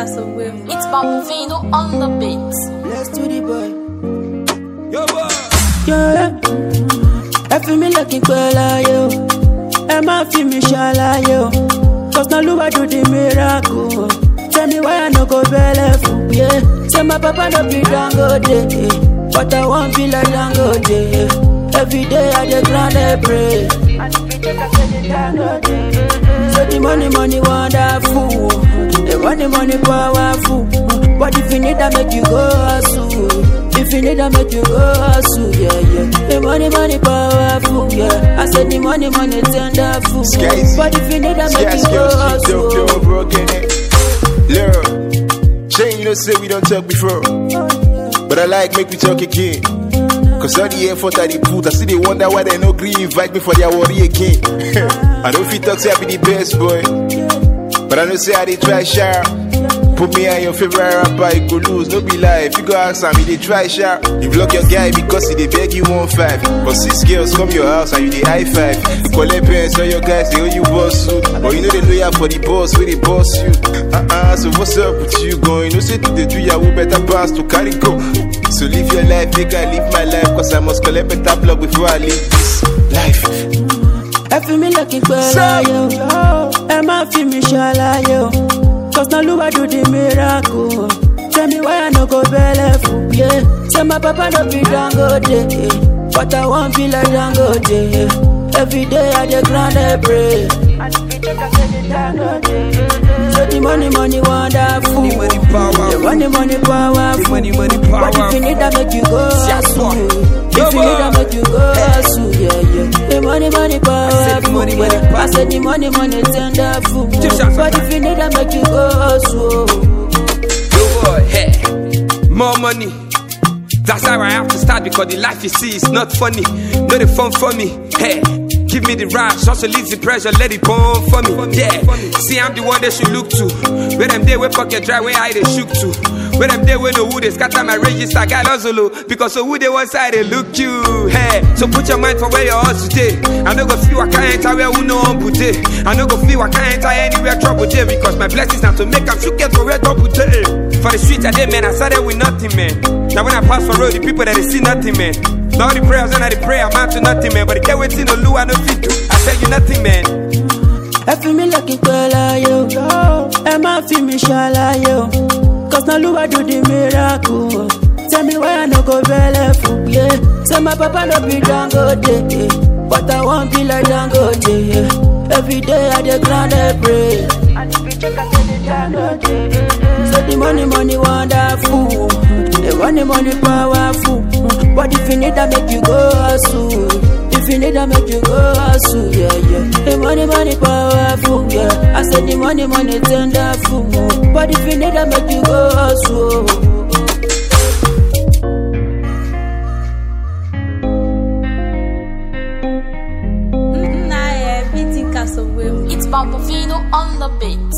Casaway. It's Bambino on the beat. Let's do the boy. Yo, boy. Yeah. I feel me looking cool like you. Emma feel me shy like you. Cause now Lua do the miracle. Tell me why I no go belly. Yeah. Say my papa no be Dangote. But I won't feel like Dangote. Every day I dey grind and pray. So the money wonderful. The money powerful. But if you need to make you go hustle. If you need to make you go hustle, yeah. The money powerful, yeah. I said the money tenderful. But if you need to make you go hustle. Look, Shane, you know say we don't talk before. But I like make we talk again. Cause all the effort I put, I see they wonder why they no green invite me for their worry again. I don't feel talk say I be the best boy. But I know say I they try sharp. Put me on your favorite rapper, you go lose, no be lie. If you go ask me, they try sharp. You block your guy because he they beg you 1.5. But 6 girls come your house and you they high five. You collect pants on your guys, they owe you boss suit. But you know they loyal for the boss, where they boss you. So what's up with you going? You say to the do ya who better pass to carry go. So live your life, make I live my life. Cause I must collect better blood before I live this life. I feel me looking cool like you. Emma feel me shy like you. Cause now Lua do the miracle. Tell me why I no go belly. Yeah. Say my papa no be Dangote. But I won't feel like Dangote. Every day I dey grind and pray. So the money wonderful. The money powerful. The money powerful. The money powerful. But if you need to make you go hustle. If you need to make you go hustle, yeah. The money powerful. I said the money tenderful. But if you need to make you go hustle. Yo boy, hey, more money. That's how I have to start because the life you see is not funny. Not the fun for me. Hey, give me the rush, also leave the pressure, let it burn for me. Yeah, see I'm the one they should look to. Where them day we pocket dry, where I they shook to. Where them day we know who they scatter my register, guy Lozolo. Because so who they one side they look you. Hey, so put your mind for where your house today. I no go feel I can't enter where who no one put it. I no go feel I can't enter anywhere trouble day. Because my blessings are to make them shook it for where trouble day. For the streets I did, man, I started with nothing, man. Now when I pass for road, the people that they see nothing, man. Now the prayers and the prayer amount to nothing, man. But the get waiting no Lou, I no fit do. I tell you nothing, man. I feel me looking cool like you. Emma feel me shy like you. Cause now Lua do the miracle. Tell me why I no go belly. Yeah. Say my papa no be Dangote. But I won't be like Dangote. Yeah. Every day I dey grind and pray. So the money wonderful. The money powerful. But if you need to make you go hustle. If you need to make you go hustle, yeah. The money powerful, yeah. I said the money tenderful. But if you need to make you go hustle. It's Bambino on the beat.